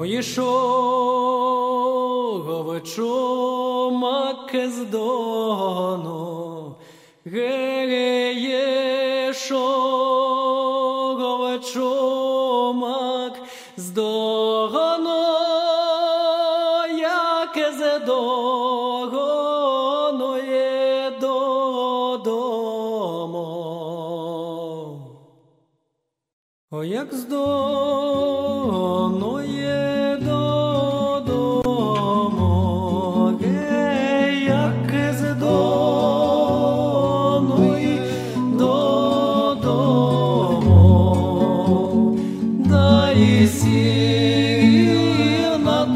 Ішов овечомак з дону, ішов овечомак з дону, як з дону є додому. О, як з дону є додому, як з дону є додому, дай сів над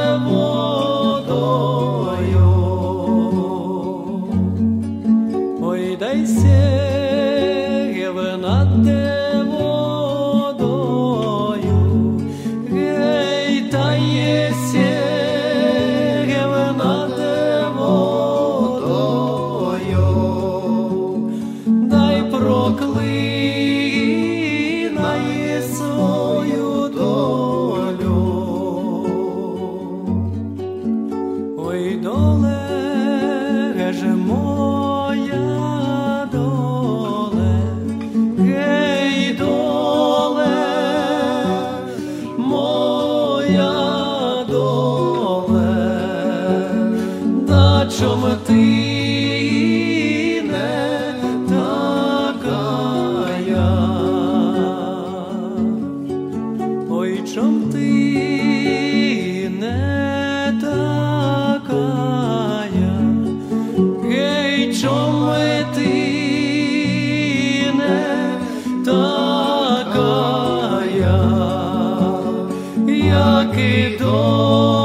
водою, ой, дай сів над водою, гей, та є сів над водою, дай проклинай свою долю. Ой, доле же моя доле, гей, доле моя доле, да чом ти не такая? Ой, чом ти не такая? Гей, чом ти не такая, як і до